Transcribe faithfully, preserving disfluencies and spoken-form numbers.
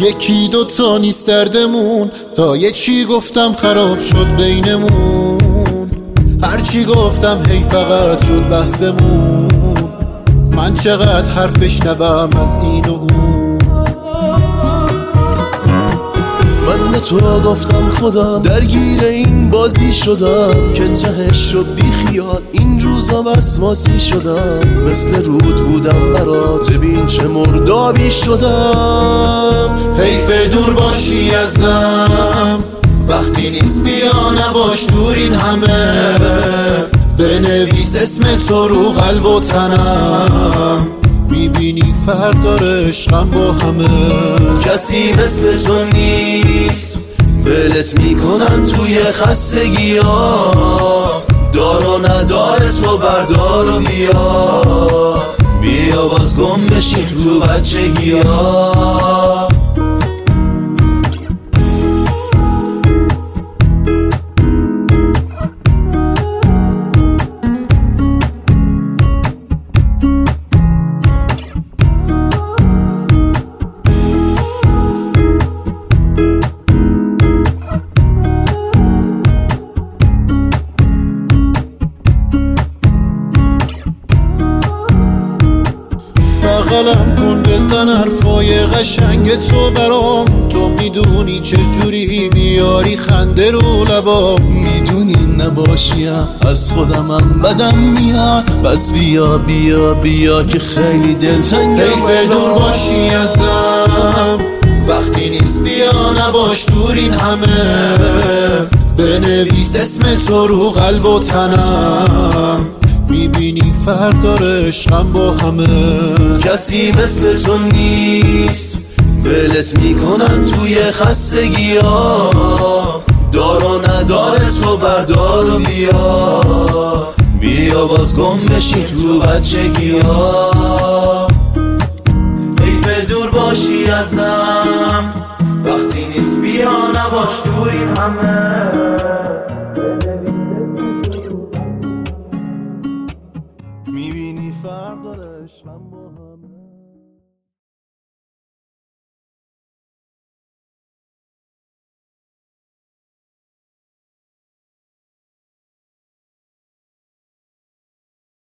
یکی دوتا نیست دردمون، تا یه چی گفتم خراب شد بینمون. هرچی گفتم هی فقط شد بحثمون. من چقدر حرف بشنوم از این و اون. من تو گفتم خودم درگیر این بازی شدم که تهش شد بی خیال این روزا وسواسی شدم. مثل رود بودم برات ببین چه مردابی شدم. حیف دور باشی ازم وقتی نیست، بیا نباش دور این همه. بنویس اسم تو رو قلب و تنم، میبینی فردا عشقم با همه. کسی مثل تو نیست، ولت میکنن توی خستگی ها. دار و ندار تو بردار و بیا، بیا باز گم بشیم تو بچگی ها. بغلم کن بزن حرفای قشنگ تو برام. تو میدونی چجوری بیاری خنده رو لبام. میدونی نباشیم از خودمم بدم میاد. بس بیا بیا بیا که خیلی دلتنگم. حیف دور باشی ازم وقتی نیست، بیا نباش دور این همه. بنویس اسم تو رو قلب و تنم، میبینی فردا عشقم با همه. کسی مثل تو نیست، ولت میکنن توی خستگی ها. دار و ندار تو بردار و بیا، بیا باز گم بشیم تو بچگی ها. حیف دور باشی ازم وقتی نیست، بیا نباش دور این همه. میبینی فرق داره عشقم با همه.